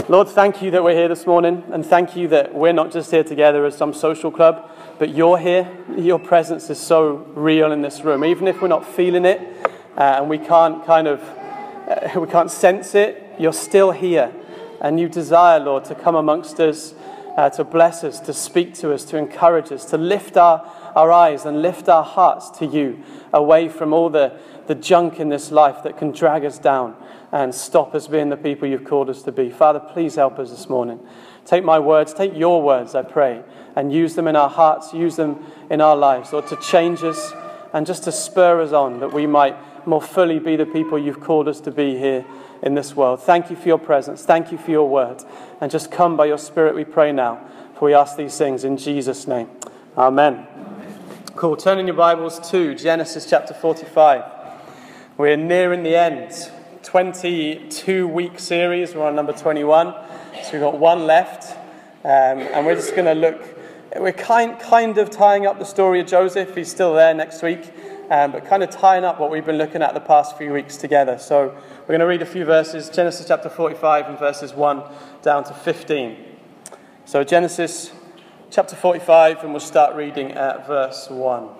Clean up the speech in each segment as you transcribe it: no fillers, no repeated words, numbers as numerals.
Lord, thank you that we're here this morning, and thank you that we're not just here together as some social club, but you're here. Your presence is so real in this room. Even if we're not feeling it, and we can't sense it, you're still here. And you desire, Lord, to come amongst us, to bless us, to speak to us, to encourage us, to lift our eyes and lift our hearts to you, away from all the junk in this life that can drag us down and stop us being the people you've called us to be. Father, please help us this morning. Take my words, take your words, I pray, and use them in our hearts, use them in our lives, Lord, to change us and just to spur us on, that we might more fully be the people you've called us to be here in this world. Thank you for your presence. Thank you for your word. And just come by your Spirit, we pray now, for we ask these things in Jesus' name. Amen. Cool. Turn in your Bibles to Genesis chapter 45. We're nearing the end. 22-week series. We're on number 21. So we've got one left. And we're just going to look. We're kind of tying up the story of Joseph. He's still there next week. But kind of tying up what we've been looking at the past few weeks together. So we're going to read a few verses. Genesis chapter 45 and verses 1 down to 15. So Genesis chapter 45, and we'll start reading at verse 1. It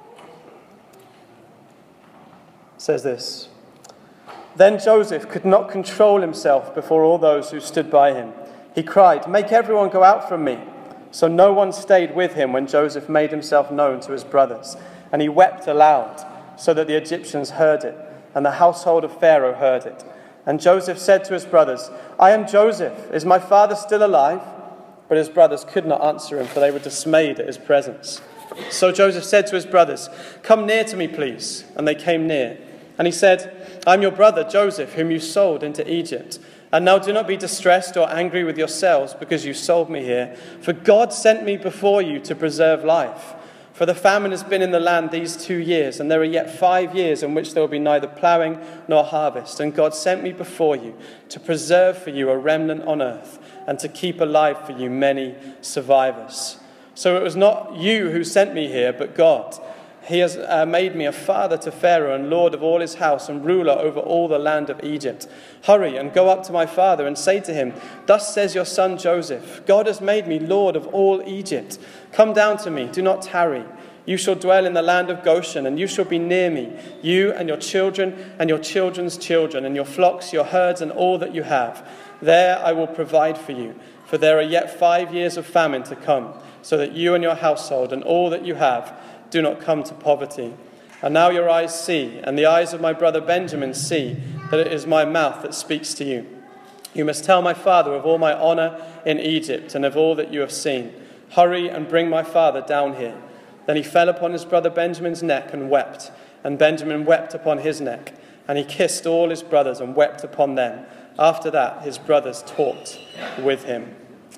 says this: Then Joseph could not control himself before all those who stood by him. He cried, "Make everyone go out from me." So no one stayed with him when Joseph made himself known to his brothers. And he wept aloud, so that the Egyptians heard it, and the household of Pharaoh heard it. And Joseph said to his brothers, "I am Joseph. Is my father still alive?" But his brothers could not answer him, for they were dismayed at his presence. So Joseph said to his brothers, "Come near to me, please." And they came near. And he said, "I am your brother Joseph, whom you sold into Egypt. And now do not be distressed or angry with yourselves because you sold me here. For God sent me before you to preserve life. For the famine has been in the land these 2 years, and there are yet 5 years in which there will be neither ploughing nor harvest. And God sent me before you to preserve for you a remnant on earth, and to keep alive for you many survivors. So it was not you who sent me here, but God. He has made me a father to Pharaoh and lord of all his house and ruler over all the land of Egypt. Hurry and go up to my father and say to him, 'Thus says your son Joseph, God has made me lord of all Egypt. Come down to me, do not tarry. You shall dwell in the land of Goshen, and you shall be near me, you and your children and your children's children, and your flocks, your herds, and all that you have. There I will provide for you, for there are yet 5 years of famine to come, so that you and your household and all that you have do not come to poverty. And now your eyes see, and the eyes of my brother Benjamin see, that it is my mouth that speaks to you. You must tell my father of all my honor in Egypt, and of all that you have seen. Hurry and bring my father down here." Then he fell upon his brother Benjamin's neck and wept, and Benjamin wept upon his neck. And he kissed all his brothers and wept upon them. After that, his brothers talked with him.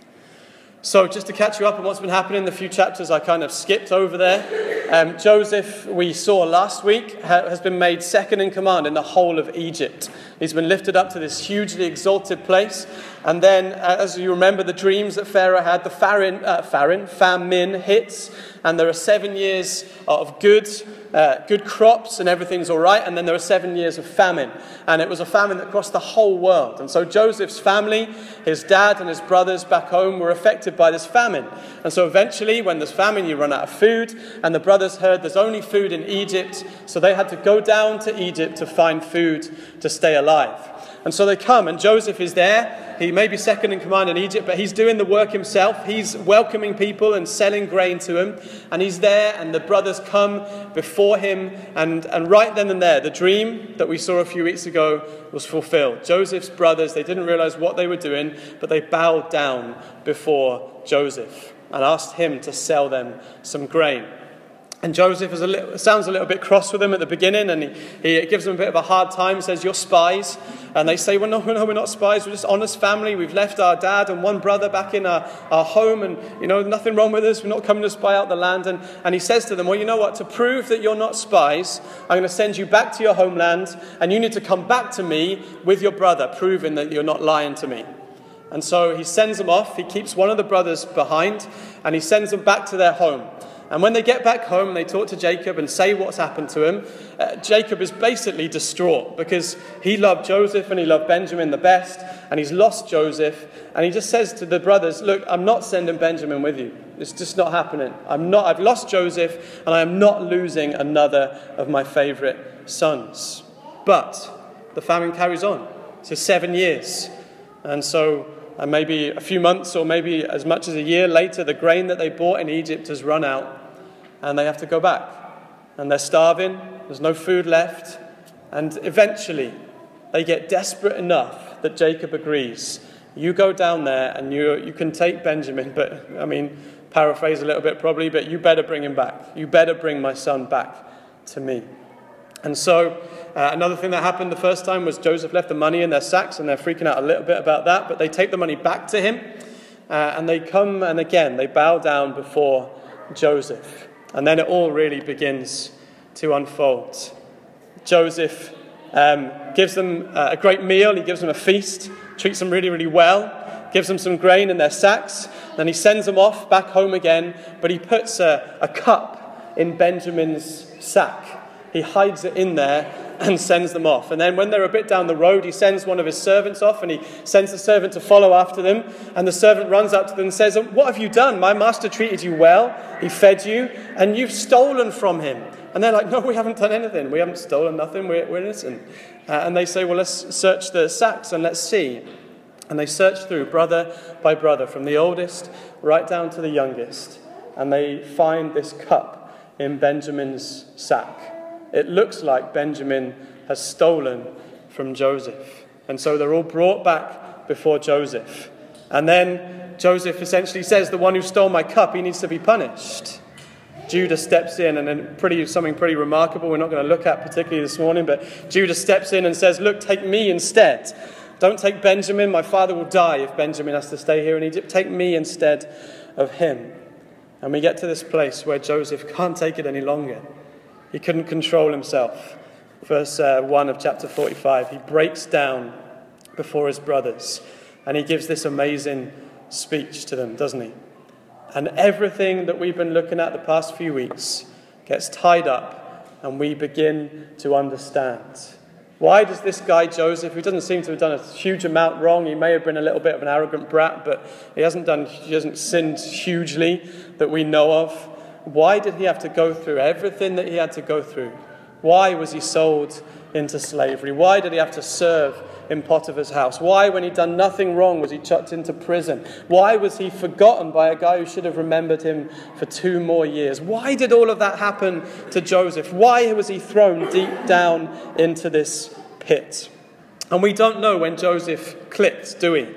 So just to catch you up on what's been happening, the few chapters I kind of skipped over there. Joseph, we saw last week, has been made second in command in the whole of Egypt. He's been lifted up to this hugely exalted place. And then, as you remember the dreams that Pharaoh had, the famine hits. And there are 7 years of good crops and everything's all right. And then there are 7 years of famine. And it was a famine that crossed the whole world. And so Joseph's family, his dad and his brothers back home, were affected by this famine. And so eventually, when there's famine, you run out of food. And the brothers heard there's only food in Egypt. So they had to go down to Egypt to find food to stay alive. And so they come, and Joseph is there. He may be second in command in Egypt, but he's doing the work himself. He's welcoming people and selling grain to him. And he's there, and the brothers come before him. And right then and there, the dream that we saw a few weeks ago was fulfilled. Joseph's brothers, they didn't realize what they were doing, but they bowed down before Joseph and asked him to sell them some grain. And Joseph sounds a little bit cross with them at the beginning, and he gives them a bit of a hard time, says, "You're spies." And they say, well, no, we're not spies. We're just honest family. We've left our dad and one brother back in our home, and, nothing wrong with us. We're not coming to spy out the land. And he says to them, well, you know what? To prove that you're not spies, I'm going to send you back to your homeland, and you need to come back to me with your brother, proving that you're not lying to me. And so he sends them off. He keeps one of the brothers behind, and he sends them back to their home. And when they get back home, they talk to Jacob and say what's happened to him. Jacob is basically distraught because he loved Joseph and he loved Benjamin the best, and he's lost Joseph. And he just says to the brothers, look, I'm not sending Benjamin with you. It's just not happening. I've lost Joseph, and I am not losing another of my favorite sons. But the famine carries on. So 7 years. And so maybe a few months or maybe as much as a year later, the grain that they bought in Egypt has run out and they have to go back. And they're starving, there's no food left. And eventually they get desperate enough that Jacob agrees, you go down there and you can take Benjamin, but paraphrase a little bit probably, but you better bring him back. You better bring my son back to me. And so another thing that happened the first time was Joseph left the money in their sacks, and they're freaking out a little bit about that, but they take the money back to him, and they come and again they bow down before Joseph. And then it all really begins to unfold. Joseph gives them a great meal, he gives them a feast, treats them really, really well, gives them some grain in their sacks, then he sends them off back home again, but he puts a cup in Benjamin's sack. He hides it in there and sends them off. And then when they're a bit down the road, he sends one of his servants off, and he sends the servant to follow after them. And the servant runs up to them and says, what have you done? My master treated you well, he fed you, and you've stolen from him. And they're like, no, we haven't done anything. We haven't stolen nothing, we're innocent. And they say, well, let's search the sacks and let's see. And they search through brother by brother, from the oldest right down to the youngest. And they find this cup in Benjamin's sack. It looks like Benjamin has stolen from Joseph. And so they're all brought back before Joseph. And then Joseph essentially says, the one who stole my cup, he needs to be punished. Judah steps in, and then something pretty remarkable we're not going to look at particularly this morning, but Judah steps in and says, look, take me instead. Don't take Benjamin. My father will die if Benjamin has to stay here in Egypt. Take me instead of him. And we get to this place where Joseph can't take it any longer. He couldn't control himself. Verse 1 of chapter 45, he breaks down before his brothers and he gives this amazing speech to them, doesn't he? And everything that we've been looking at the past few weeks gets tied up and we begin to understand. Why does this guy Joseph, who doesn't seem to have done a huge amount wrong, he may have been a little bit of an arrogant brat, but he hasn't sinned hugely that we know of. Why did he have to go through everything that he had to go through? Why was he sold into slavery? Why did he have to serve in Potiphar's house? Why, when he'd done nothing wrong, was he chucked into prison? Why was he forgotten by a guy who should have remembered him for 2 more years? Why did all of that happen to Joseph? Why was he thrown deep down into this pit? And we don't know when Joseph clicked, do we?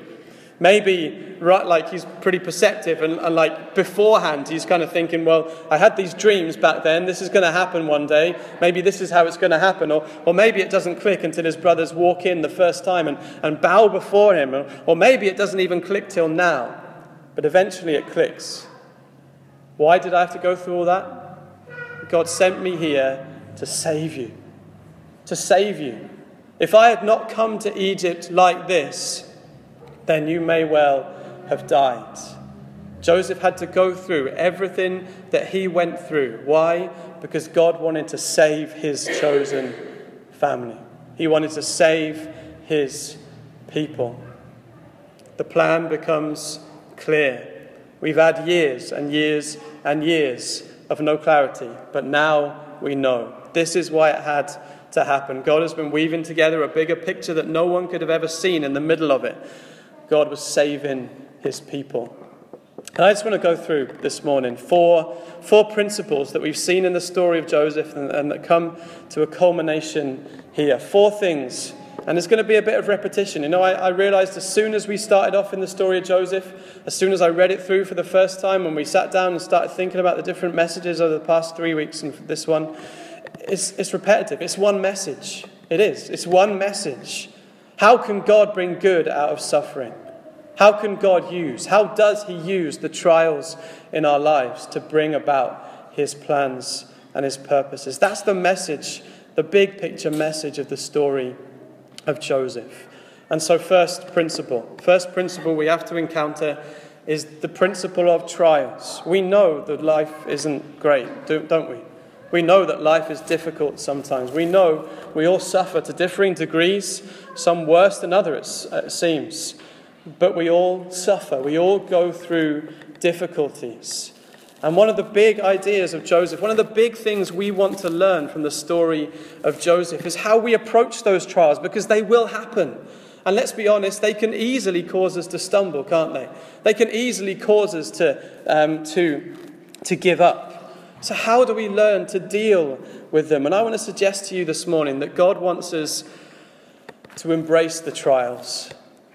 Maybe, right, like he's pretty perceptive and like beforehand he's kind of thinking, well, I had these dreams back then, this is going to happen one day, maybe this is how it's going to happen, or maybe it doesn't click until his brothers walk in the first time and bow before him, or maybe it doesn't even click till now, but eventually it clicks. Why did I have to go through all that? God sent me here to save you. To save you. If I had not come to Egypt like this, then you may well have died. Joseph had to go through everything that he went through. Why? Because God wanted to save his chosen family. He wanted to save his people. The plan becomes clear. We've had years and years and years of no clarity, but now we know. This is why it had to happen. God has been weaving together a bigger picture that no one could have ever seen in the middle of it. God was saving his people. And I just want to go through this morning four principles that we've seen in the story of Joseph and that come to a culmination here. 4 things. And it's going to be a bit of repetition. You know, I realized as soon as we started off in the story of Joseph, as soon as I read it through for the first time, when we sat down and started thinking about the different messages over the past 3 weeks and this one, it's repetitive. It's one message. It is. It's one message. How can God bring good out of suffering? How does he use the trials in our lives to bring about his plans and his purposes? That's the message, the big picture message of the story of Joseph. And so first principle we have to encounter is the principle of trials. We know that life isn't great, don't we? We know that life is difficult sometimes. We know we all suffer to differing degrees, some worse than others, it seems. But we all suffer. We all go through difficulties. And one of the big ideas of Joseph, one of the big things we want to learn from the story of Joseph is how we approach those trials, because they will happen. And let's be honest, they can easily cause us to stumble, can't they? They can easily cause us to give up. So how do we learn to deal with them? And I want to suggest to you this morning that God wants us to embrace the trials,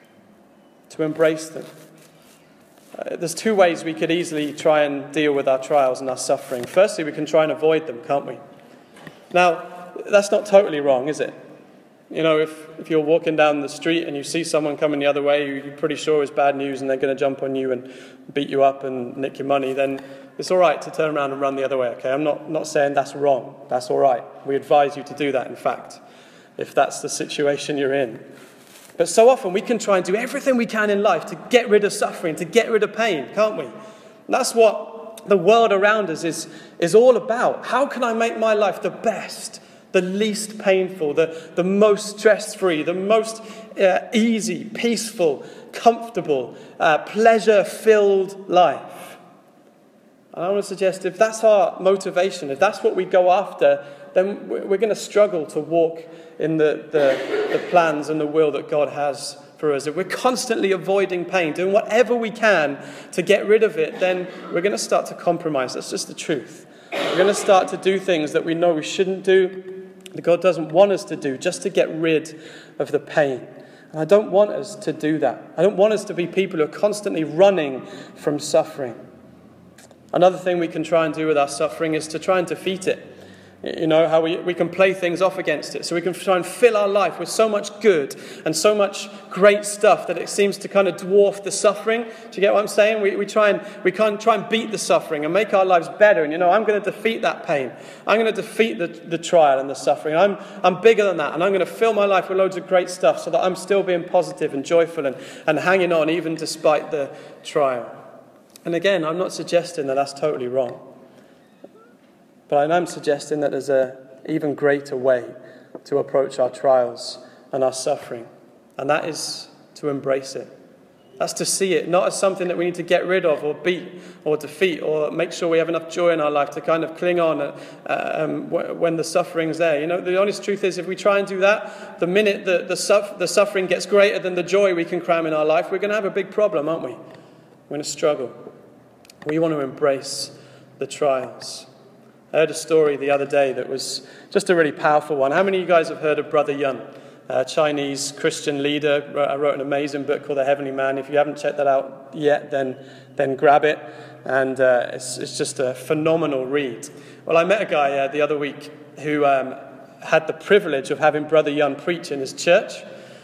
to embrace them. There's two ways we could easily try and deal with our trials and our suffering. Firstly, we can try and avoid them, can't we? Now, that's not totally wrong, is it? You know, if you're walking down the street and you see someone coming the other way who you're pretty sure is bad news and they're going to jump on you and beat you up and nick your money, then it's all right to turn around and run the other way, okay? I'm not saying that's wrong. That's all right. We advise you to do that, in fact, if that's the situation you're in. But so often we can try and do everything we can in life to get rid of suffering, to get rid of pain, can't we? And that's what the world around us is all about. How can I make my life the best, the least painful, the most stress-free, the most easy, peaceful, comfortable, pleasure-filled life? And I want to suggest if that's our motivation, if that's what we go after, then we're going to struggle to walk in the plans and the will that God has for us. If we're constantly avoiding pain, doing whatever we can to get rid of it, then we're going to start to compromise. That's just the truth. We're going to start to do things that we know we shouldn't do, that God doesn't want us to do, just to get rid of the pain. And I don't want us to do that. I don't want us to be people who are constantly running from suffering. Another thing we can try and do with our suffering is to try and defeat it. You know, how we can play things off against it. So we can try and fill our life with so much good and so much great stuff that it seems to kind of dwarf the suffering. Do you get what I'm saying? We can try and beat the suffering and make our lives better. And, you know, I'm going to defeat that pain. I'm going to defeat the trial and the suffering. I'm bigger than that. And I'm going to fill my life with loads of great stuff so that I'm still being positive and joyful and hanging on even despite the trial. And again, I'm not suggesting that that's totally wrong. But I am suggesting that there's an even greater way to approach our trials and our suffering. And that is to embrace it. That's to see it, not as something that we need to get rid of or beat or defeat or make sure we have enough joy in our life to kind of cling on when the suffering's there. You know, the honest truth is if we try and do that, the minute the suffering gets greater than the joy we can cram in our life, we're going to have a big problem, aren't we? We're going to struggle. We want to embrace the trials. I heard a story the other day that was just a really powerful one. How many of you guys have heard of Brother Yun, a Chinese Christian leader? I wrote an amazing book called The Heavenly Man. If you haven't checked that out yet, then grab it. And it's just a phenomenal read. Well, I met a guy the other week who had the privilege of having Brother Yun preach in his church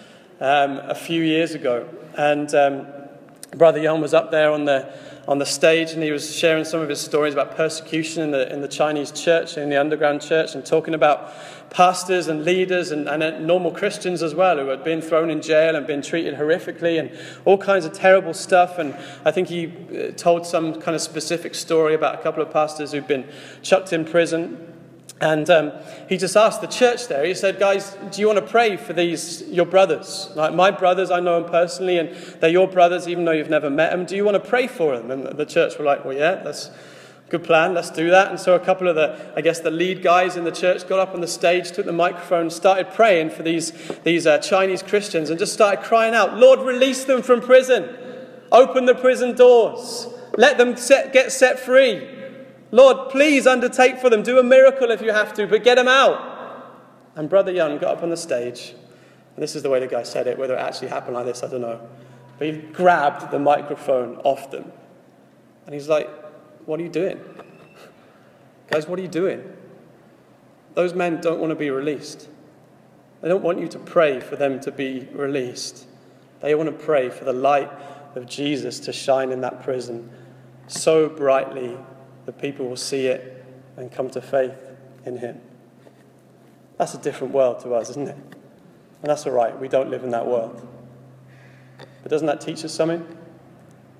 a few years ago. And Brother Yun was up there on the stage, and he was sharing some of his stories about persecution in the Chinese church, in the underground church, and talking about pastors and leaders and normal Christians as well, who had been thrown in jail and been treated horrifically and all kinds of terrible stuff. And I think he told some kind of specific story about a couple of pastors who'd been chucked in prison. And he just asked the church there, he said, guys, do you want to pray for your brothers? Like my brothers, I know them personally, and they're your brothers, even though you've never met them. Do you want to pray for them? And the church were like, well, yeah, that's a good plan, let's do that. And so a couple of the lead guys in the church got up on the stage, took the microphone, started praying for these Chinese Christians, and just started crying out, Lord, release them from prison. Open the prison doors. Let them get set free. Lord, please undertake for them. Do a miracle if you have to, but get them out. And Brother Yun got up on the stage. And this is the way the guy said it. Whether it actually happened like this, I don't know. But he grabbed the microphone off them. And he's like, what are you doing? Guys, what are you doing? Those men don't want to be released. They don't want you to pray for them to be released. They want to pray for the light of Jesus to shine in that prison so brightly that people will see it and come to faith in him. That's a different world to us, isn't it? And that's all right. We don't live in that world. But doesn't that teach us something?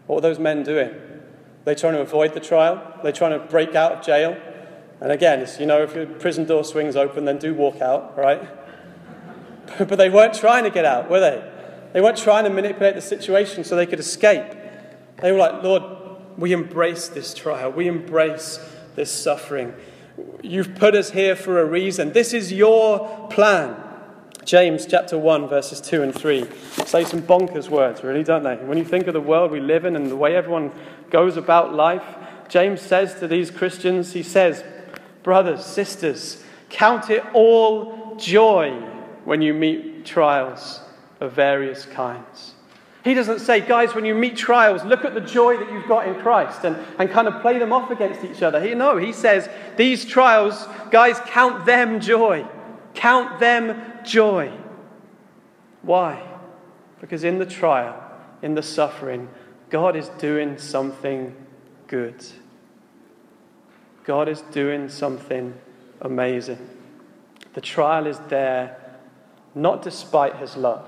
What were those men doing? They trying to avoid the trial? They trying to break out of jail? And again, it's, if your prison door swings open, then do walk out, right? But they weren't trying to get out, were they? They weren't trying to manipulate the situation so they could escape. They were like, Lord, we embrace this trial. We embrace this suffering. You've put us here for a reason. This is your plan. James chapter 1, verses 2 and 3 say some bonkers words, really, don't they? When you think of the world we live in and the way everyone goes about life, James says to these Christians, he says, brothers, sisters, count it all joy when you meet trials of various kinds. He doesn't say, guys, when you meet trials, look at the joy that you've got in Christ and kind of play them off against each other. He says, these trials, guys, count them joy. Count them joy. Why? Because in the trial, in the suffering, God is doing something good. God is doing something amazing. The trial is there not despite his love,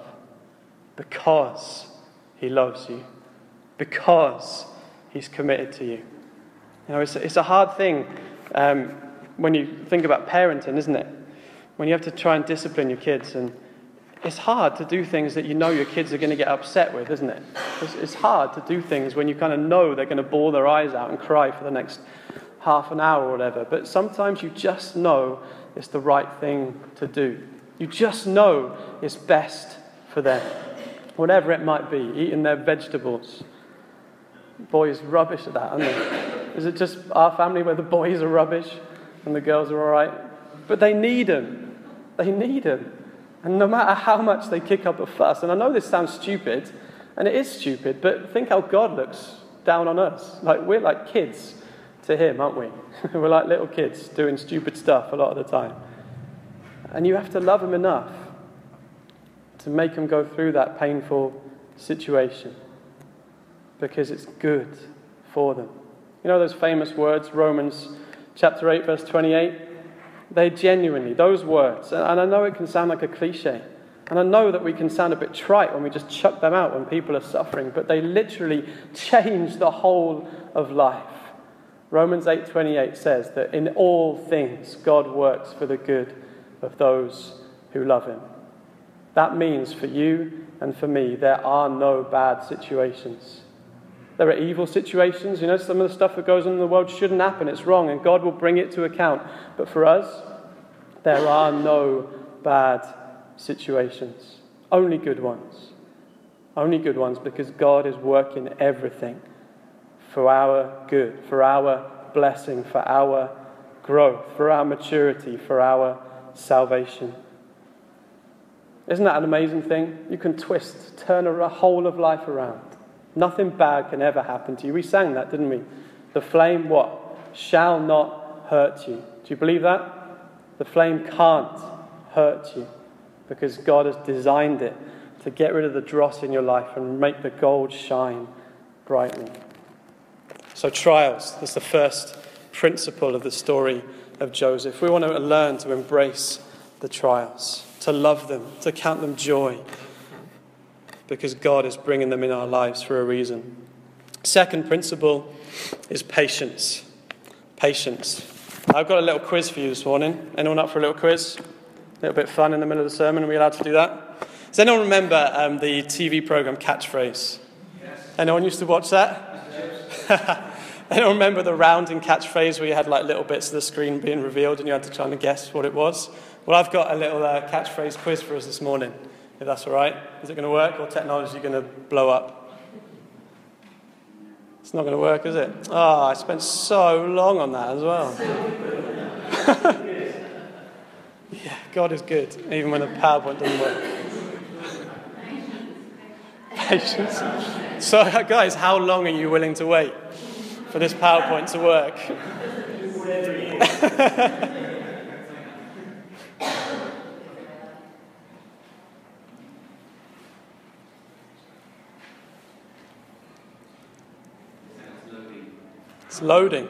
because he loves you, because he's committed to you. It's a hard thing when you think about parenting, isn't it? When you have to try and discipline your kids, and it's hard to do things that you know your kids are going to get upset with, isn't it? It's hard to do things when you kind of know they're going to bawl their eyes out and cry for the next half an hour or whatever. But sometimes you just know it's the right thing to do. You just know it's best for them. Whatever it might be, eating their vegetables. Boys rubbish at that, aren't they? Is it just our family where the boys are rubbish and the girls are all right? But they need them. They need them. And no matter how much they kick up a fuss, and I know this sounds stupid, and it is stupid, but think how God looks down on us. Like, we're like kids to him, aren't we? We're like little kids doing stupid stuff a lot of the time. And you have to love him enough to make them go through that painful situation, because it's good for them. You know those famous words, Romans chapter 8, verse 28? They genuinely, those words, and I know it can sound like a cliche, and I know that we can sound a bit trite when we just chuck them out when people are suffering, but they literally change the whole of life. Romans 8:28 says that in all things God works for the good of those who love him. That means for you and for me, there are no bad situations. There are evil situations. Some of the stuff that goes on in the world shouldn't happen. It's wrong, and God will bring it to account. But for us, there are no bad situations. Only good ones. Only good ones, because God is working everything for our good, for our blessing, for our growth, for our maturity, for our salvation. Isn't that an amazing thing? You can turn a whole of life around. Nothing bad can ever happen to you. We sang that, didn't we? The flame, what? Shall not hurt you. Do you believe that? The flame can't hurt you, because God has designed it to get rid of the dross in your life and make the gold shine brightly. So trials, that's the first principle of the story of Joseph. We want to learn to embrace the trials, to love them, to count them joy, because God is bringing them in our lives for a reason. Second principle is patience. Patience. I've got a little quiz for you this morning. Anyone up for a little quiz? A little bit of fun in the middle of the sermon. Are we allowed to do that? Does anyone remember the TV program Catchphrase? Yes. Anyone used to watch that? Yes. Anyone remember the rounding catchphrase where you had like little bits of the screen being revealed and you had to try and guess what it was? Well, I've got a little catchphrase quiz for us this morning, if that's all right. Is it going to work, or technology going to blow up? It's not going to work, is it? Oh, I spent so long on that as well. Yeah, God is good, even when the PowerPoint doesn't work. Patience. So, guys, how long are you willing to wait for this PowerPoint to work? It's loading.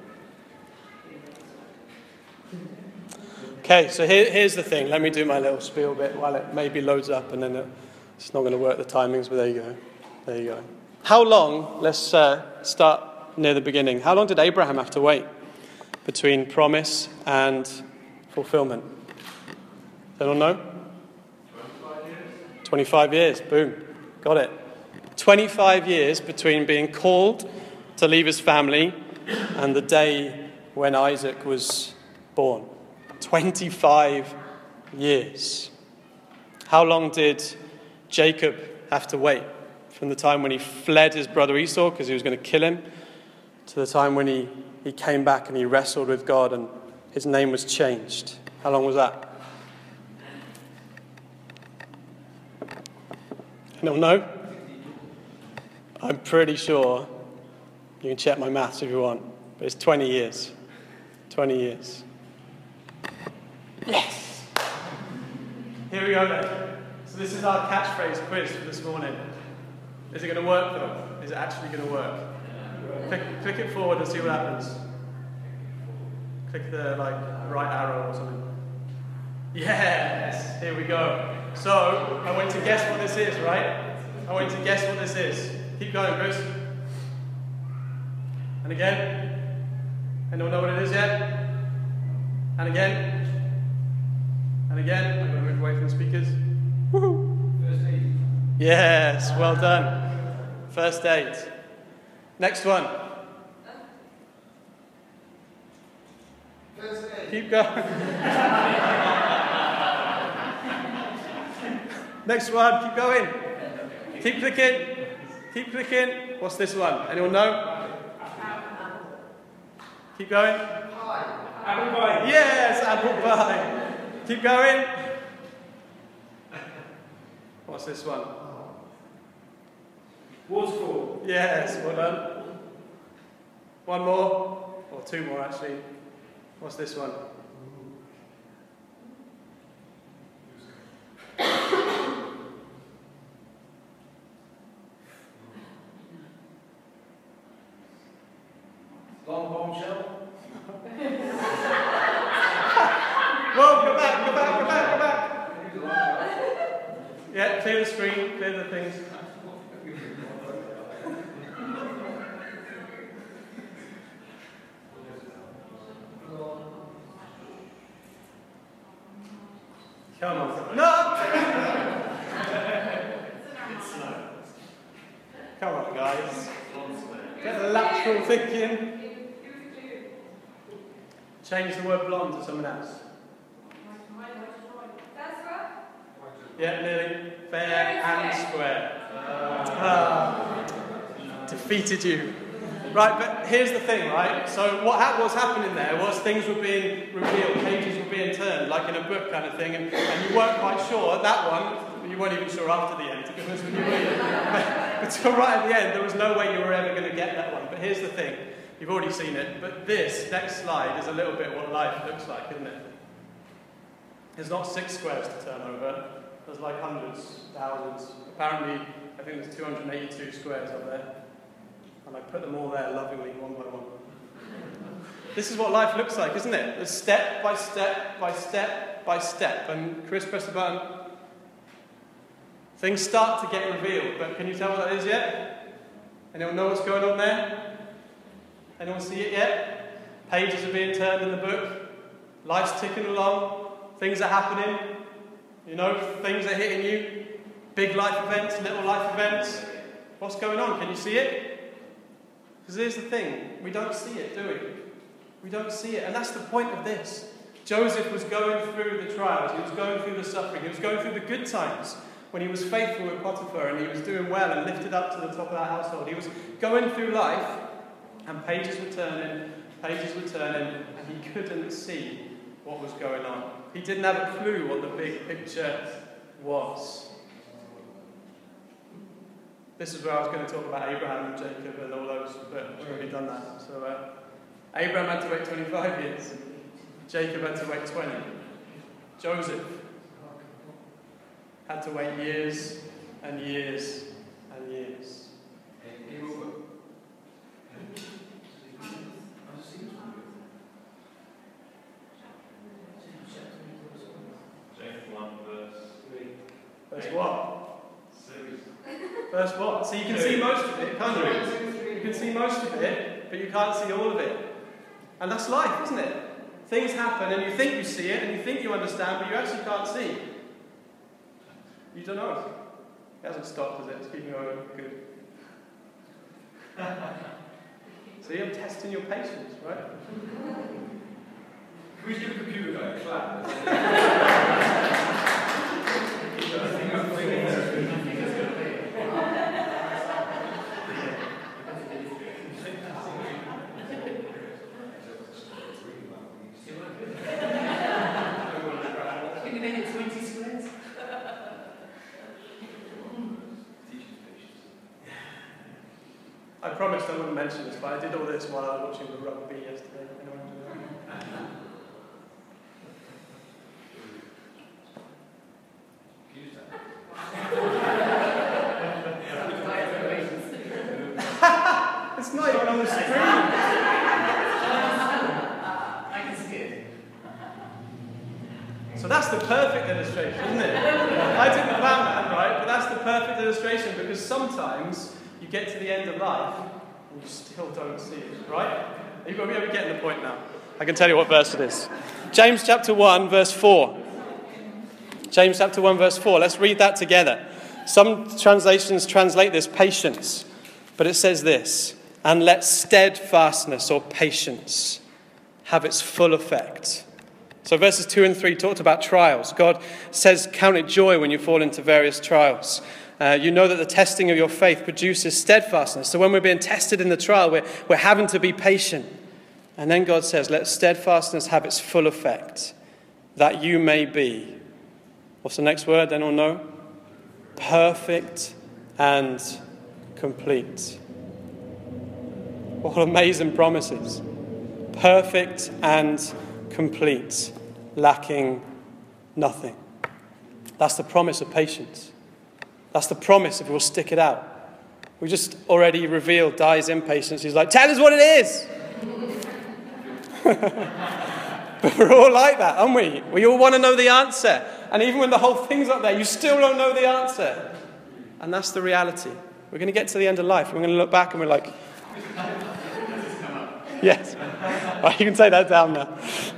Okay, so here's the thing. Let me do my little spiel bit while it maybe loads up, and then it's not going to work the timings, but there you go. There you go. How long, let's start near the beginning. How long did Abraham have to wait between promise and fulfillment? Anyone know? 25 years. 25 years, boom, got it. 25 years between being called to leave his family and the day when Isaac was born. 25 years. How long did Jacob have to wait? From the time when he fled his brother Esau because he was going to kill him, to the time when he came back and he wrestled with God and his name was changed. How long was that? Anyone know? I'm pretty sure. You can check my maths if you want. But it's 20 years. 20 years. Yes! Here we go then. So this is our catchphrase quiz for this morning. Is it going to work though? Is it actually going to work? Click it forward and see what happens. Click the right arrow or something. Yes! Here we go. So, I want you to guess what this is, right? I want you to guess what this is. Keep going, Chris. And again. Anyone know what it is yet? And again. And again. I'm going to move away from the speakers. Woohoo! First aid. Yes, well done. First aid. Next one. First aid. Keep going. Next one, keep going. Keep clicking. Keep clicking. What's this one? Anyone know? Keep going. Apple pie. Yes, apple pie. Keep going. What's this one? Waterfall. Yes, well done. One more, or two more actually. What's this one? Long bombshell. Whoa, go back. Yeah, clear the screen, clear the things. Come on. No! Come on, guys. Get the lateral thinking. Change the word blonde to someone else. Yeah, nearly. Fair and square. Defeated you. Right, but here's the thing, right? So what was happening there was things were being revealed, pages were being turned, like in a book kind of thing, and you weren't quite sure. That one, you weren't even sure after the end, to be honest with you. But till right at the end, there was no way you were ever going to get that one. But here's the thing. You've already seen it, but this next slide is a little bit what life looks like, isn't it? There's not 6 squares to turn over. There's like hundreds, thousands. Apparently, I think there's 282 squares up there. And I put them all there lovingly, one by one. This is what life looks like, isn't it? There's step by step by step by step. And Chris, press the button. Things start to get revealed, but can you tell what that is yet? Anyone know what's going on there? Anyone see it yet? Pages are being turned in the book. Life's ticking along. Things are happening. You know, things are hitting you. Big life events, little life events. What's going on? Can you see it? Because here's the thing. We don't see it, do we? We don't see it. And that's the point of this. Joseph was going through the trials. He was going through the suffering. He was going through the good times when he was faithful with Potiphar and he was doing well and lifted up to the top of that household. He was going through life and pages were turning, and he couldn't see what was going on. He didn't have a clue what the big picture was. This is where I was going to talk about Abraham and Jacob and all those, but we've already done that. So Abraham had to wait 25 years. Jacob had to wait 20. Joseph had to wait years and years and years. Verse what? Verse what? So you can see most of it, can't you? You can see most of it, but you can't see all of it. And that's life, isn't it? Things happen and you think you see it and you think you understand, but you actually can't see. You don't know. It hasn't stopped, has it? It's keeping going good. So you're testing your patience, right? Can we give a computer guy a clap? I promised I wouldn't mention this, but I did all this while I was watching the rugby yesterday. Anyone do that? It's not even on the screen. I can see it. So that's the perfect illustration, isn't it? I didn't plan that, right? But that's the perfect illustration because sometimes you get to the end of life and you still don't see it, right? Are you getting the point now? I can tell you what verse it is. James chapter 1, verse 4. James chapter 1, verse 4. Let's read that together. Some translations translate this patience, but it says this: and let steadfastness or patience have its full effect. So verses 2 and 3 talked about trials. God says, count it joy when you fall into various trials. You know that the testing of your faith produces steadfastness. So when we're being tested in the trial, we're having to be patient. And then God says, let steadfastness have its full effect, that you may be, what's the next word? Anyone know? Perfect and complete. What amazing promises. Perfect and complete, lacking nothing. That's the promise of patience. That's the promise if we'll stick it out. We just already revealed Di's impatience. He's like, tell us what it is. But we're all like that, aren't we? We all want to know the answer. And even when the whole thing's up there, you still don't know the answer. And that's the reality. We're going to get to the end of life. We're going to look back and we're like, yes. Right, you can take that down now.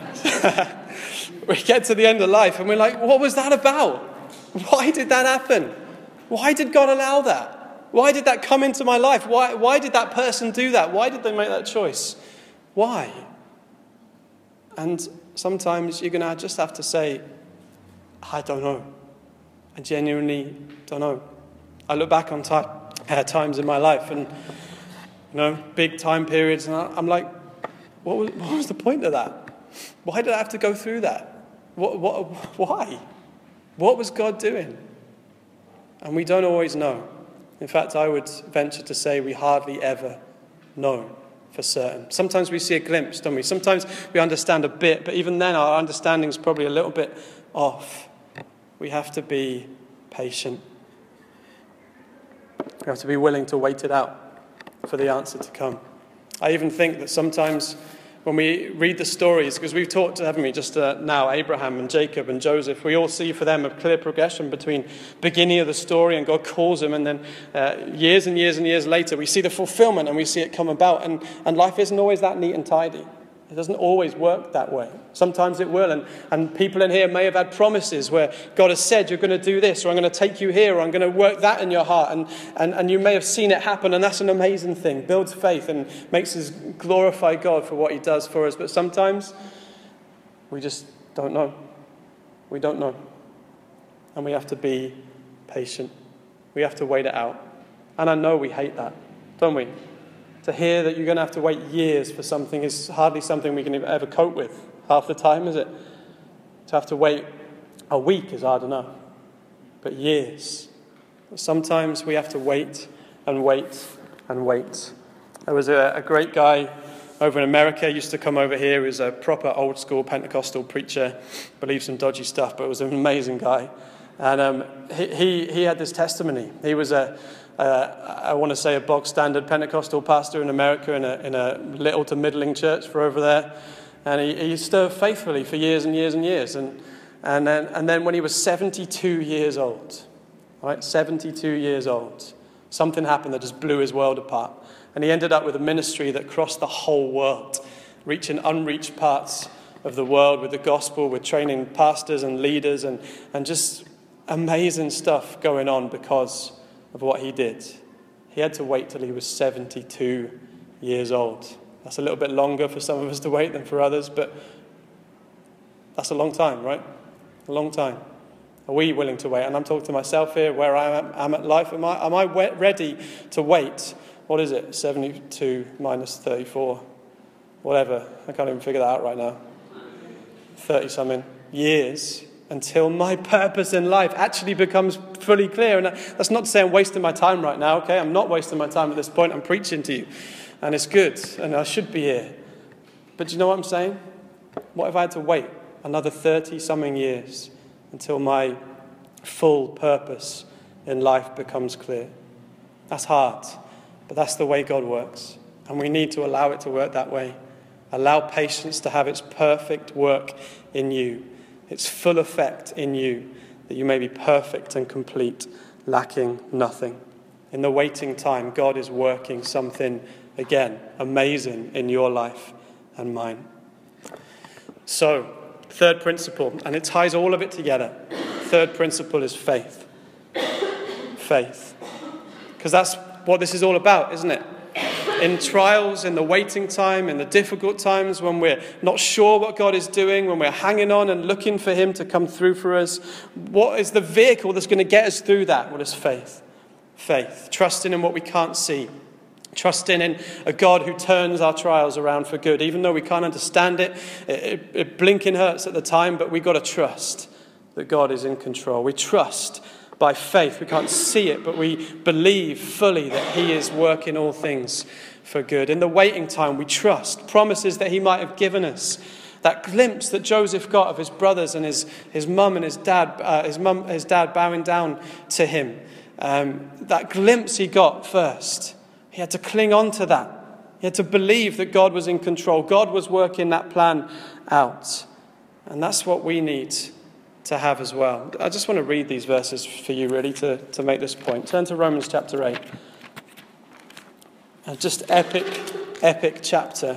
We get to the end of life and we're like, what was that about? Why did that happen? Why did God allow that? Why did that come into my life? Why did that person do that? Why did they make that choice? Why? And sometimes you're going to just have to say, I don't know. I genuinely don't know. I look back on times in my life and, big time periods, and I'm like, what was the point of that? Why did I have to go through that? Why? What was God doing? And we don't always know. In fact, I would venture to say we hardly ever know for certain. Sometimes we see a glimpse, don't we? Sometimes we understand a bit, but even then our understanding is probably a little bit off. We have to be patient. We have to be willing to wait it out for the answer to come. I even think that sometimes when we read the stories, because we've talked, haven't we, just now, Abraham and Jacob and Joseph, we all see for them a clear progression between beginning of the story and God calls them, and then years and years and years later, we see the fulfillment and we see it come about. And life isn't always that neat and tidy. It doesn't always work that way. Sometimes it will, and people in here may have had promises where God has said, you're going to do this, or I'm going to take you here, or I'm going to work that in your heart, and you may have seen it happen, and that's an amazing thing. Builds faith and makes us glorify God for what he does for us. But sometimes we just don't know. We don't know. And we have to be patient. We have to wait it out. And I know we hate that, don't we? To hear that you're going to have to wait years for something is hardly something we can ever cope with half the time, is it? To have to wait a week is hard enough. But years. Sometimes we have to wait and wait and wait. There was a great guy over in America, used to come over here. He was a proper old school Pentecostal preacher, believed some dodgy stuff, but was an amazing guy. And he had this testimony. He was I want to say a bog standard Pentecostal pastor in America in a little to middling church for over there, and he served faithfully for years and years and years, and then when he was 72 years old, right, 72 years old, Something happened that just blew his world apart. And he ended up with a ministry that crossed the whole world, reaching unreached parts of the world with the gospel, with training pastors and leaders and just amazing stuff going on because of what he did. He had to wait till he was 72 years old. That's a little bit longer for some of us to wait than for others, but that's a long time, right? A long time. Are we willing to wait? And I'm talking to myself here, where I am at life. Am I ready to wait? What is it? 72 minus 34. Whatever. I can't even figure that out right now. 30-something years until my purpose in life actually becomes fully clear. And that's not to say I'm wasting my time right now, okay? I'm not wasting my time at this point. I'm preaching to you. And it's good. And I should be here. But do you know what I'm saying? What if I had to wait another 30-something years until my full purpose in life becomes clear? That's hard. But that's the way God works. And we need to allow it to work that way. Allow patience to have its perfect work in you, its full effect in you, that you may be perfect and complete, lacking nothing. In the waiting time, God is working something, again, amazing in your life and mine. So, third principle, and it ties all of it together. Third principle is faith. Faith. Because that's what this is all about, isn't it? In trials, in the waiting time, in the difficult times, when we're not sure what God is doing, when we're hanging on and looking for him to come through for us, what is the vehicle that's going to get us through that? Well, it's faith. Faith. Trusting in what we can't see. Trusting in a God who turns our trials around for good. Even though we can't understand it, it blinking hurts at the time, but we've got to trust that God is in control. We trust by faith. We can't see it, but we believe fully that he is working all things for good. In the waiting time, we trust promises that he might have given us. That glimpse that Joseph got of his brothers and his mum and his dad bowing down to him. That glimpse he got first. He had to cling on to that. He had to believe that God was in control. God was working that plan out. And that's what we need to have as well. I just want to read these verses for you, really, to make this point. Turn to Romans chapter 8. Just epic chapter,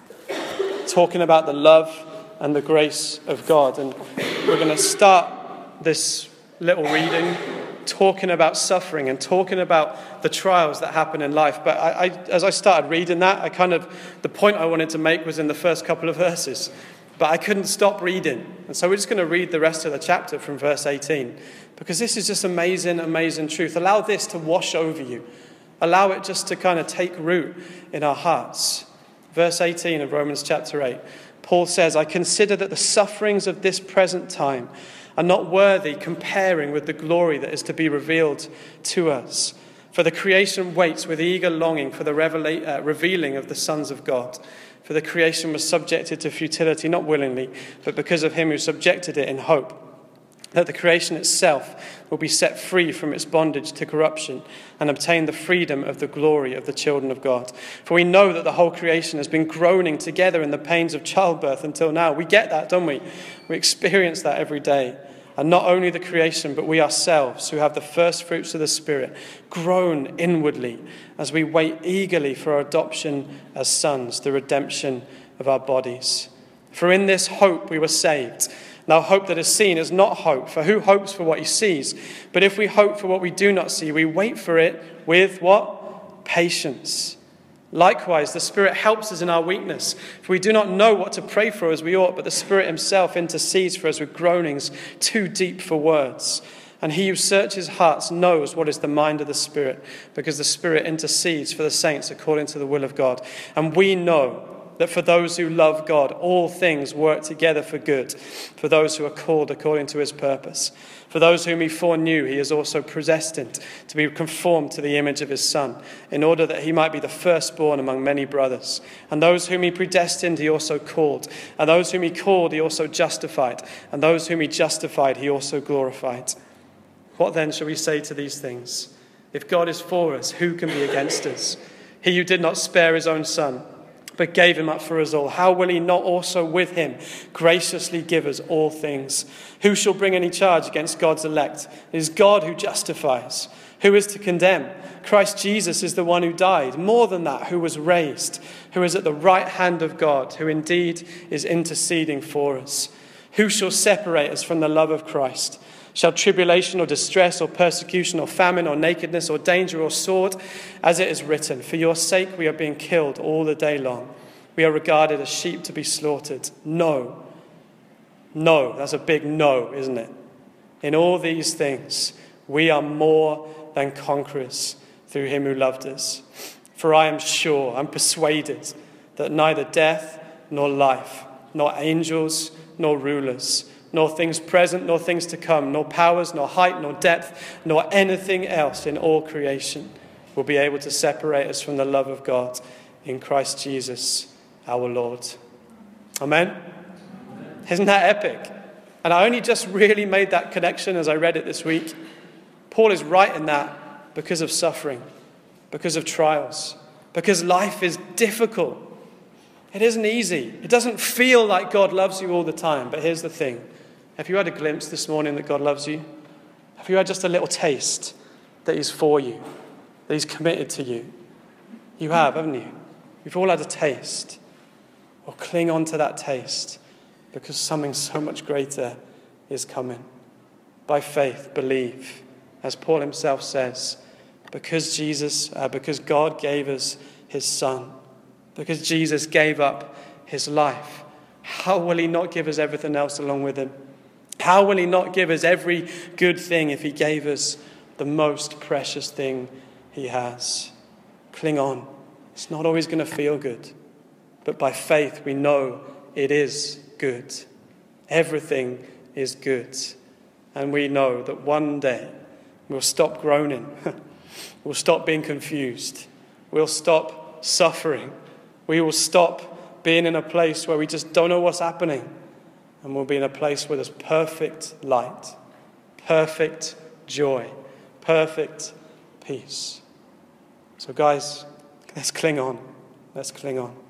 talking about the love and the grace of God. And we're going to start this little reading talking about suffering and talking about the trials that happen in life. But as I started reading that, the point I wanted to make was in the first couple of verses. But I couldn't stop reading. And so we're just going to read the rest of the chapter from verse 18. Because this is just amazing, amazing truth. Allow this to wash over you. Allow it just to kind of take root in our hearts. Verse 18 of Romans chapter 8. Paul says, I consider that the sufferings of this present time are not worthy comparing with the glory that is to be revealed to us. For the creation waits with eager longing for the revealing of the sons of God. For the creation was subjected to futility, not willingly, but because of him who subjected it in hope, that the creation itself will be set free from its bondage to corruption and obtain the freedom of the glory of the children of God. For we know that the whole creation has been groaning together in the pains of childbirth until now. We get that, don't we? We experience that every day. And not only the creation, but we ourselves, who have the first fruits of the Spirit, groan inwardly as we wait eagerly for our adoption as sons, the redemption of our bodies. For in this hope we were saved. Now hope that is seen is not hope, for who hopes for what he sees? But if we hope for what we do not see, we wait for it with what? Patience. Likewise, the Spirit helps us in our weakness, for we do not know what to pray for as we ought, but the Spirit himself intercedes for us with groanings too deep for words. And he who searches hearts knows what is the mind of the Spirit, because the Spirit intercedes for the saints according to the will of God. And we know that for those who love God, all things work together for good, for those who are called according to his purpose. For those whom he foreknew, he has also predestined to be conformed to the image of his Son, in order that he might be the firstborn among many brothers. And those whom he predestined, he also called. And those whom he called, he also justified. And those whom he justified, he also glorified. What then shall we say to these things? If God is for us, who can be against us? He who did not spare his own Son, but gave him up for us all, how will he not also with him graciously give us all things? Who shall bring any charge against God's elect? It is God who justifies. Who is to condemn? Christ Jesus is the one who died. More than that, who was raised, who is at the right hand of God, who indeed is interceding for us. Who shall separate us from the love of Christ? Shall tribulation or distress or persecution or famine or nakedness or danger or sword? As it is written, for your sake we are being killed all the day long. We are regarded as sheep to be slaughtered. No. No, that's a big no, isn't it? In all these things, we are more than conquerors through him who loved us. For I am sure, I'm persuaded, that neither death nor life, nor angels nor rulers, nor things present nor things to come, nor powers, nor height, nor depth, nor anything else in all creation will be able to separate us from the love of God in Christ Jesus our Lord. Amen? Isn't that epic? And I only just really made that connection as I read it this week. Paul is writing that because of suffering, because of trials, because life is difficult. It isn't easy. It doesn't feel like God loves you all the time. But here's the thing. Have you had a glimpse this morning that God loves you? Have you had just a little taste that he's for you, that he's committed to you? You have, haven't you? We've all had a taste. Well, cling on to that taste because something so much greater is coming. By faith, believe. As Paul himself says, because God gave us his Son, because Jesus gave up his life, how will he not give us everything else along with him? How will he not give us every good thing if he gave us the most precious thing he has? Cling on. It's not always going to feel good, but by faith we know it is good. Everything is good. And we know that one day we'll stop groaning. We'll stop being confused. We'll stop suffering. We will stop being in a place where we just don't know what's happening. And we'll be in a place where there's perfect light, perfect joy, perfect peace. So guys, let's cling on. Let's cling on.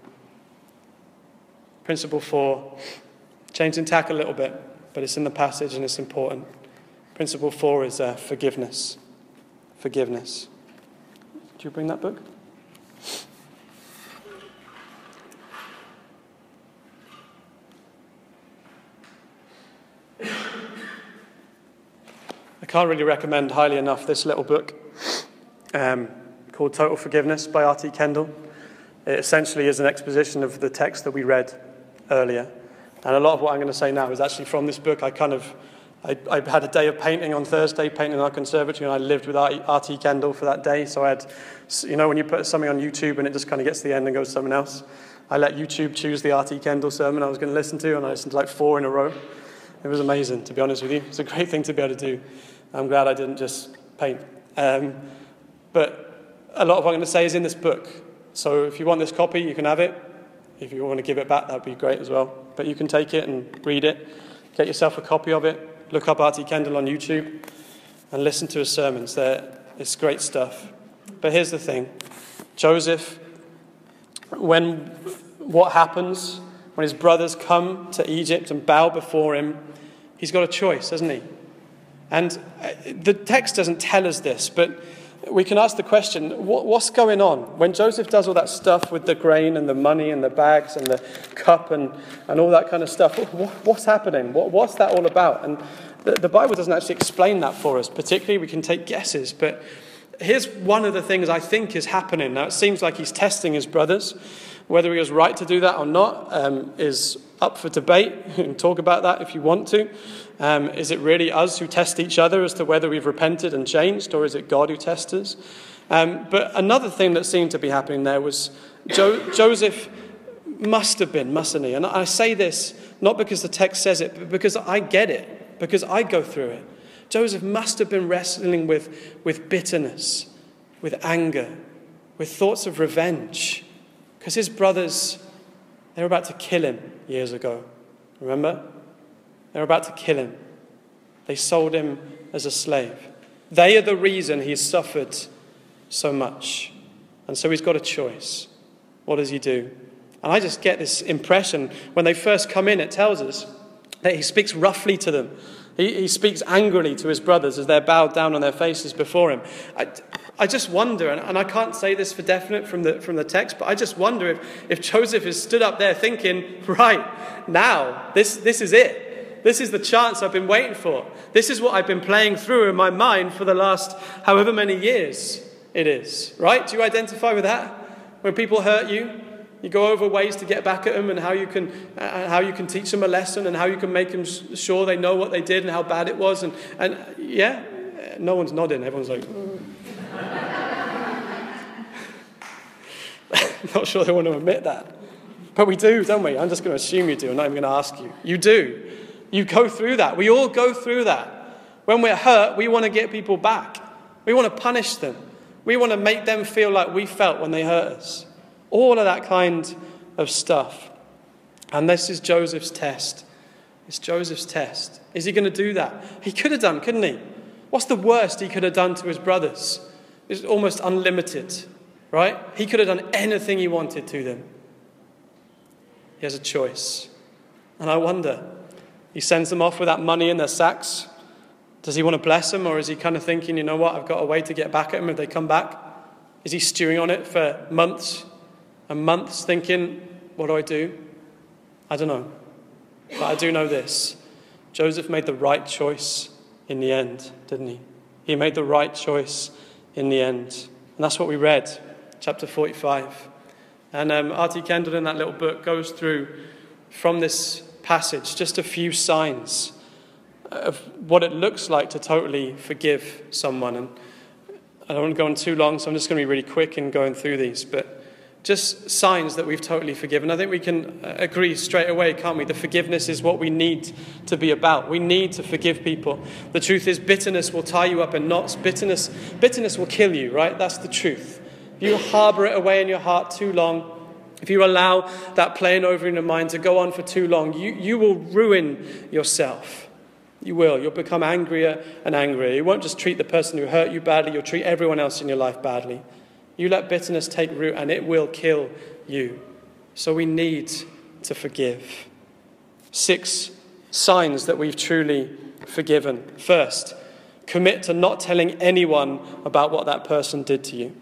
Principle 4, changing tack a little bit, but it's in the passage and it's important. Principle 4 is forgiveness. Forgiveness. Do you bring that book? I can't really recommend highly enough this little book called Total Forgiveness by R.T. Kendall. It essentially is an exposition of the text that we read earlier. And a lot of what I'm going to say now is actually from this book. I had a day of painting on Thursday, painting in our conservatory, and I lived with R.T. Kendall for that day. So I had, when you put something on YouTube and it just kind of gets to the end and goes to something else, I let YouTube choose the R.T. Kendall sermon I was going to listen to, and I listened to like 4 in a row. It was amazing, to be honest with you. It's a great thing to be able to do. I'm glad I didn't just paint. But a lot of what I'm going to say is in this book. So if you want this copy, you can have it. If you want to give it back, that would be great as well. But you can take it and read it. Get yourself a copy of it. Look up R.T. Kendall on YouTube and listen to his sermons. It's great stuff. But here's the thing. Joseph, what happens when his brothers come to Egypt and bow before him, he's got a choice, hasn't he? And the text doesn't tell us this, but we can ask the question, what's going on? When Joseph does all that stuff with the grain and the money and the bags and the cup and all that kind of stuff, what's happening? What's that all about? And the Bible doesn't actually explain that for us. Particularly, we can take guesses. But here's one of the things I think is happening. Now, it seems like he's testing his brothers. Whether he was right to do that or not is up for debate. You can talk about that if you want to. Is it really us who test each other as to whether we've repented and changed, or is it God who tests us? But another thing that seemed to be happening there was Joseph must have been, mustn't he? And I say this not because the text says it, but because I get it, because I go through it. Joseph must have been wrestling with bitterness, with anger, with thoughts of revenge, because his brothers, they were about to kill him years ago. Remember? They were about to kill him. They sold him as a slave. They are the reason he's suffered so much. And so he's got a choice. What does he do? And I just get this impression when they first come in, it tells us that he speaks roughly to them. He speaks angrily to his brothers as they're bowed down on their faces before him. I just wonder, and I can't say this for definite from the text, but I just wonder if Joseph has stood up there thinking, right, now, this is it. This is the chance I've been waiting for. This is what I've been playing through in my mind for the last however many years it is. Right? Do you identify with that? When people hurt you, you go over ways to get back at them and how you can teach them a lesson and how you can make them sure they know what they did and how bad it was. And yeah, no one's nodding. Everyone's like, not sure they want to admit that. But we do, don't we? I'm just going to assume you do. I'm not even going to ask you. You do. You go through that. We all go through that. When we're hurt, we want to get people back. We want to punish them. We want to make them feel like we felt when they hurt us. All of that kind of stuff. And this is Joseph's test. It's Joseph's test. Is he going to do that? He could have done, couldn't he? What's the worst he could have done to his brothers? It's almost unlimited, right? He could have done anything he wanted to them. He has a choice. And I wonder, he sends them off with that money in their sacks. Does he want to bless them, or is he kind of thinking, you know what, I've got a way to get back at them if they come back? Is he stewing on it for months and months thinking, what do I do? I don't know. But I do know this. Joseph made the right choice in the end, didn't he? He made the right choice in the end. And that's what we read, chapter 45. And R.T. Kendall in that little book goes through from this passage just a few signs of what it looks like to totally forgive someone. And I don't want to go on too long, so I'm just going to be really quick in going through these. But just signs that we've totally forgiven. I think we can agree straight away, can't we? The forgiveness is what we need to be about. We need to forgive people. The truth is, bitterness will tie you up in knots. Bitterness will kill you, right? That's the truth. If you harbour it away in your heart too long, if you allow that playing over in your mind to go on for too long, you will ruin yourself. You will. You'll become angrier and angrier. You won't just treat the person who hurt you badly, you'll treat everyone else in your life badly. You let bitterness take root and it will kill you. So we need to forgive. 6 signs that we've truly forgiven. First, commit to not telling anyone about what that person did to you.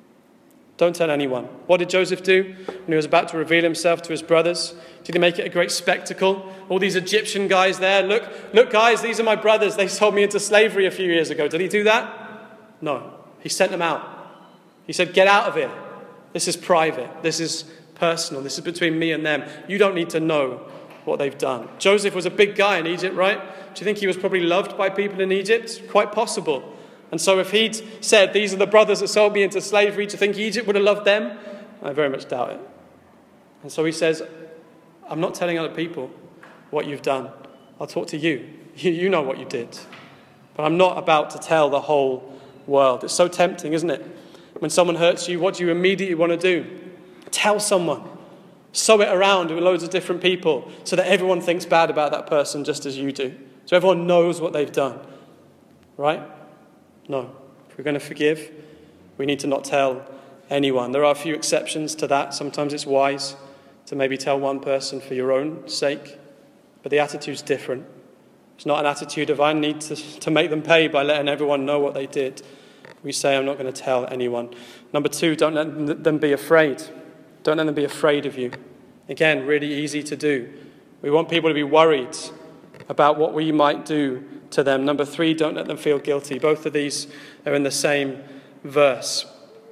Don't tell anyone. What did Joseph do when he was about to reveal himself to his brothers? Did he make it a great spectacle? All these Egyptian guys there. Look guys, these are my brothers. They sold me into slavery a few years ago. Did he do that? No. He sent them out. He said, get out of here. This is private. This is personal. This is between me and them. You don't need to know what they've done. Joseph was a big guy in Egypt, right? Do you think he was probably loved by people in Egypt? Quite possible. And so if he'd said, these are the brothers that sold me into slavery, do you think Egypt would have loved them? I very much doubt it. And so he says, I'm not telling other people what you've done. I'll talk to you. You know what you did. But I'm not about to tell the whole world. It's so tempting, isn't it? When someone hurts you, what do you immediately want to do? Tell someone. Sow it around with loads of different people so that everyone thinks bad about that person just as you do. So everyone knows what they've done. Right? No. If we're going to forgive, we need to not tell anyone. There are a few exceptions to that. Sometimes it's wise to maybe tell one person for your own sake. But the attitude's different. It's not an attitude of I need to make them pay by letting everyone know what they did. We say, I'm not going to tell anyone. Number 2, don't let them be afraid. Don't let them be afraid of you. Again, really easy to do. We want people to be worried about what we might do to them. Number 3, don't let them feel guilty. Both of these are in the same verse,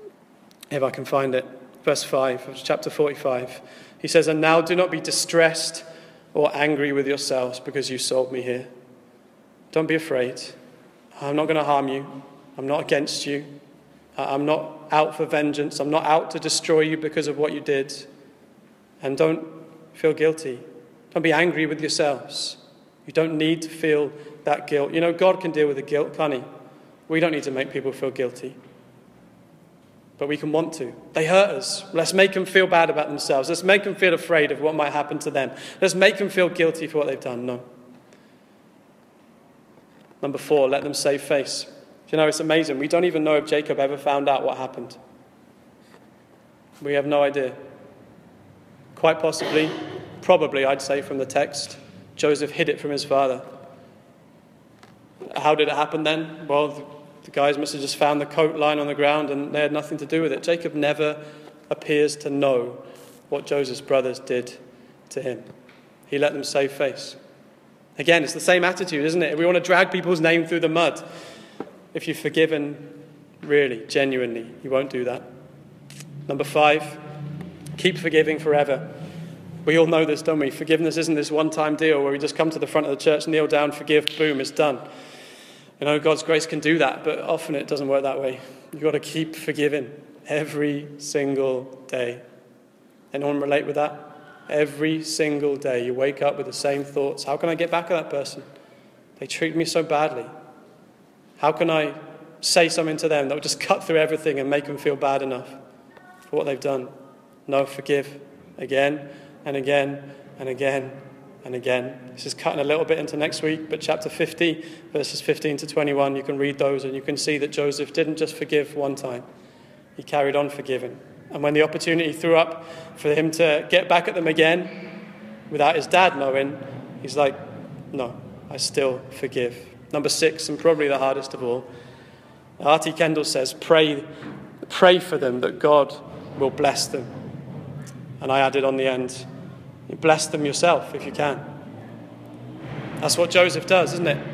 if I can find it. Verse 5 of chapter 45. He says, and now do not be distressed or angry with yourselves because you sold me here. Don't be afraid. I'm not going to harm you. I'm not against you. I'm not out for vengeance. I'm not out to destroy you because of what you did. And don't feel guilty. Don't be angry with yourselves. You don't need to feel that guilt. You know, God can deal with the guilt, can't he? We don't need to make people feel guilty. But we can want to. They hurt us. Let's make them feel bad about themselves. Let's make them feel afraid of what might happen to them. Let's make them feel guilty for what they've done. No. Number 4, let them save face. You know, it's amazing. We don't even know if Jacob ever found out what happened. We have no idea. Quite possibly, probably, I'd say from the text, Joseph hid it from his father. How did it happen then? Well, the guys must have just found the coat lying on the ground and they had nothing to do with it. Jacob never appears to know what Joseph's brothers did to him. He let them save face. Again, it's the same attitude, isn't it? We want to drag people's name through the mud. If you've forgiven, really, genuinely, you won't do that. Number 5, keep forgiving forever. We all know this, don't we? Forgiveness isn't this one-time deal where we just come to the front of the church, kneel down, forgive, boom, it's done. You know, God's grace can do that, but often it doesn't work that way. You've got to keep forgiving every single day. Anyone relate with that? Every single day you wake up with the same thoughts. How can I get back at that person? They treat me so badly. How can I say something to them that will just cut through everything and make them feel bad enough for what they've done? No, forgive again and again and again and again. This is cutting a little bit into next week, but chapter 50, verses 15 to 21, you can read those and you can see that Joseph didn't just forgive one time. He carried on forgiving. And when the opportunity threw up for him to get back at them again, without his dad knowing, he's like, no, I still forgive. Number 6, and probably the hardest of all, R.T. Kendall says, pray for them that God will bless them. And I added on the end, you bless them yourself if you can. That's what Joseph does, isn't it?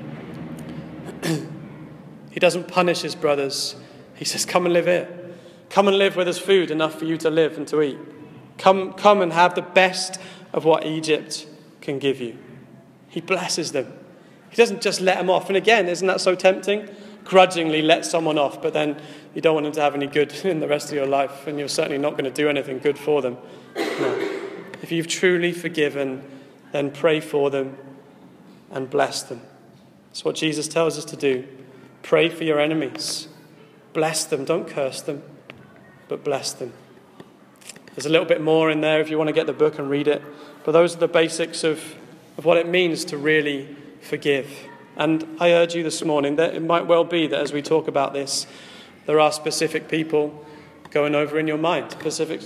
He doesn't punish his brothers. He says, come and live here. Come and live where there's food enough for you to live and to eat. Come and have the best of what Egypt can give you. He blesses them. He doesn't just let them off. And again, isn't that so tempting? Grudgingly let someone off, but then you don't want them to have any good in the rest of your life, and you're certainly not going to do anything good for them. No. If you've truly forgiven, then pray for them and bless them. That's what Jesus tells us to do. Pray for your enemies. Bless them. Don't curse them, but bless them. There's a little bit more in there if you want to get the book and read it. But those are the basics of what it means to really forgive. And I urge you this morning that it might well be that as we talk about this, there are specific people going over in your mind, specific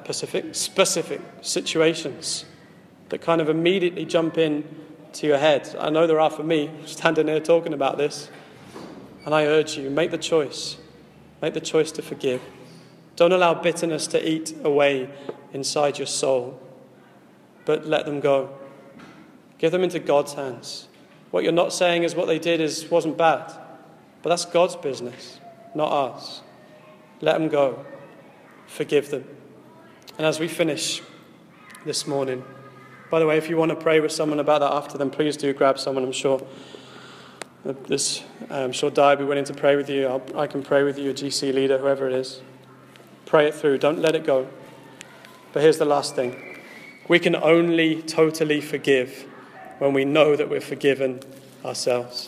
situations that kind of immediately jump in to your head. I know there are for me, standing here talking about this. And I urge you, make the choice. Make the choice to forgive. Don't allow bitterness to eat away inside your soul, but let them go. Give them into God's hands. What you're not saying is what they did wasn't bad, but that's God's business, not ours. Let them go. Forgive them. And as we finish this morning, by the way, if you want to pray with someone about that after, then please do grab someone. I'm sure Di will be willing to pray with you. I can pray with you, a GC leader, whoever it is. Pray it through. Don't let it go. But here's the last thing. We can only totally forgive when we know that we're forgiven ourselves.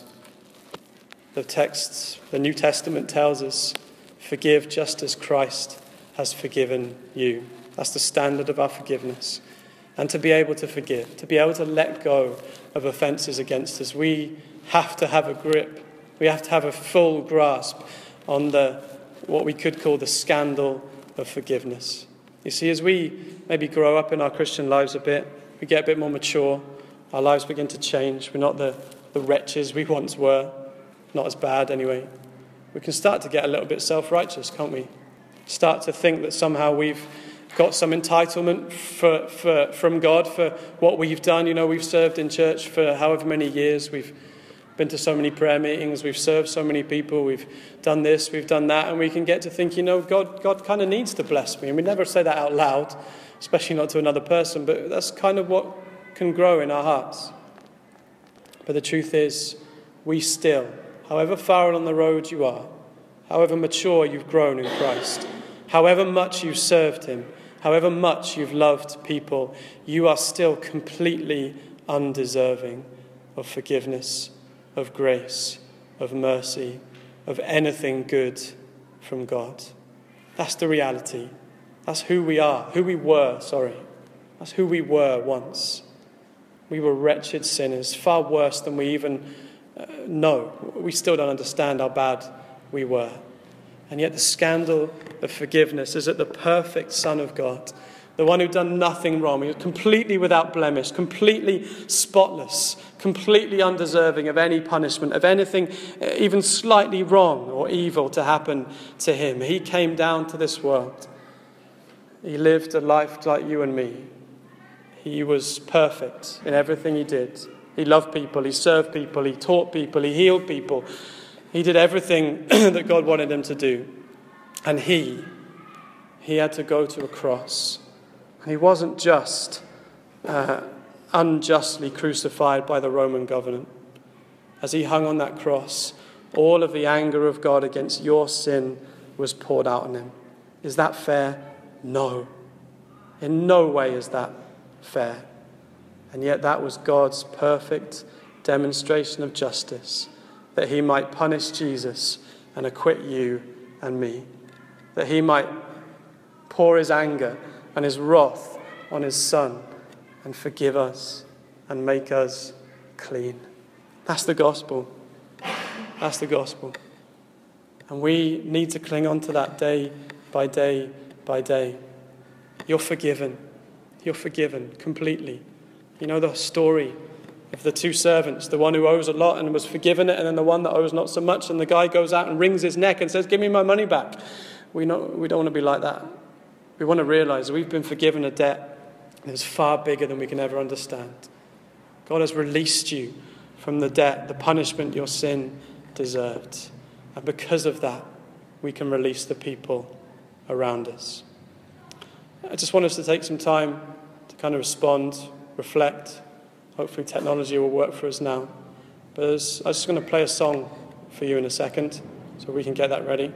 The New Testament tells us, forgive just as Christ has forgiven you. That's the standard of our forgiveness. And to be able to forgive, to be able to let go of offences against us, we have to have a grip. We have to have a full grasp on what we could call the scandal of forgiveness. You see, as we maybe grow up in our Christian lives a bit, we get a bit more mature, our lives begin to change. We're not the wretches we once were, not as bad anyway. We can start to get a little bit self-righteous, can't we? Start to think that somehow we've got some entitlement from God for what we've done. You know, we've served in church for however many years. We've been to so many prayer meetings. We've served so many people. We've done this, we've done that. And we can get to think, God kind of needs to bless me. And we never say that out loud, especially not to another person. But that's kind of what can grow in our hearts. But the truth is, we still, however far on the road you are, however mature you've grown in Christ, however much you've served him, however much you've loved people, you are still completely undeserving of forgiveness, of grace, of mercy, of anything good from God. That's the reality. That's who we are, That's who we were once. We were wretched sinners, far worse than we even know. We still don't understand how bad we were. And yet the scandal of forgiveness is that the perfect Son of God the one who'd done nothing wrong. He was completely without blemish, completely spotless, completely undeserving of any punishment, of anything even slightly wrong or evil to happen to him. He came down to this world. He lived a life like you and me. He was perfect in everything he did. He loved people, he served people, he taught people, he healed people. He did everything that God wanted him to do. And he had to go to a cross. And he wasn't just unjustly crucified by the Roman government. As he hung on that cross, all of the anger of God against your sin was poured out on him. Is that fair? No. In no way is that fair. And yet that was God's perfect demonstration of justice, that he might punish Jesus and acquit you and me, that he might pour his anger and his wrath on his Son and forgive us and make us clean. That's the gospel. That's the gospel. And we need to cling on to that day by day by day. You're forgiven. You're forgiven completely. You know the story of the two servants, the one who owes a lot and was forgiven it, and then the one that owes not so much, and the guy goes out and wrings his neck and says, "Give me my money back." We don't want to be like that. We want to realize we've been forgiven a debt that is far bigger than we can ever understand. God has released you from the debt, the punishment your sin deserved. And because of that, we can release the people around us. I just want us to take some time to kind of respond, reflect. Hopefully technology will work for us now. But I was just going to play a song for you in a second so we can get that ready.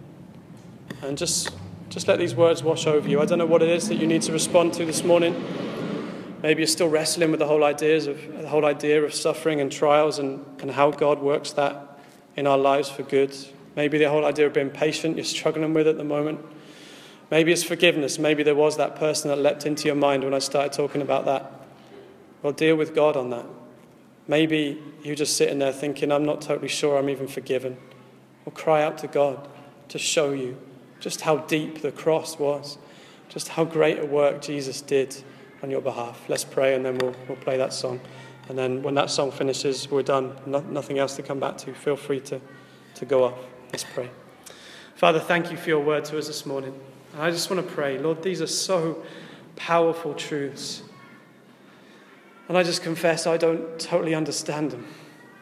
And just let these words wash over you. I don't know what it is that you need to respond to this morning. Maybe you're still wrestling with the whole idea of suffering and trials and how God works that in our lives for good. Maybe the whole idea of being patient you're struggling with at the moment. Maybe it's forgiveness. Maybe there was that person that leapt into your mind when I started talking about that. Well, deal with God on that. Maybe you're just sitting there thinking, I'm not totally sure I'm even forgiven. Well, cry out to God to show you just how deep the cross was, just how great a work Jesus did on your behalf. Let's pray, and then we'll play that song. And then when that song finishes, we're done. Nothing else to come back to. Feel free to go off. Let's pray. Father, thank you for your word to us this morning. And I just want to pray, Lord, these are so powerful truths. And I just confess I don't totally understand them.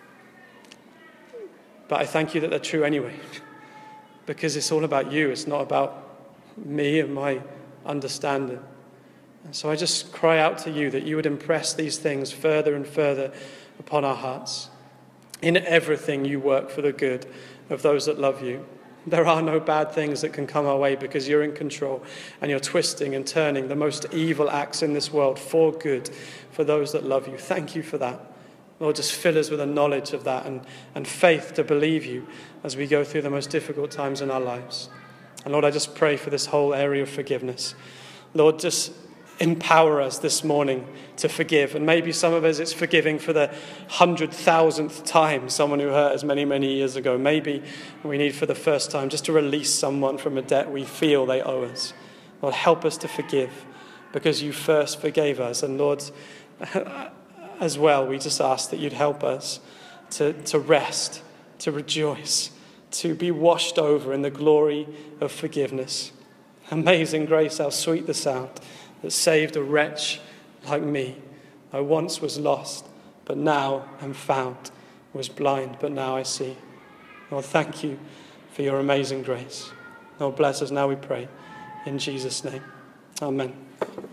But I thank you that they're true anyway. Because it's all about you. It's not about me and my understanding. And so I just cry out to you that you would impress these things further and further upon our hearts. In everything you work for the good of those that love you. There are no bad things that can come our way because you're in control and you're twisting and turning the most evil acts in this world for good for those that love you. Thank you for that. Lord, just fill us with a knowledge of that and faith to believe you as we go through the most difficult times in our lives. And Lord, I just pray for this whole area of forgiveness. Lord, just empower us this morning to forgive. And maybe some of us, it's forgiving for the 100,000th time someone who hurt us many, many years ago. Maybe we need for the first time just to release someone from a debt we feel they owe us. Lord, help us to forgive because you first forgave us. And Lord, as well, we just ask that you'd help us to rest, to rejoice, to be washed over in the glory of forgiveness. Amazing grace, how sweet the sound that saved a wretch like me. I once was lost, but now am found. Was blind, but now I see. Lord, thank you for your amazing grace. Lord, bless us now, we pray. In Jesus' name, amen.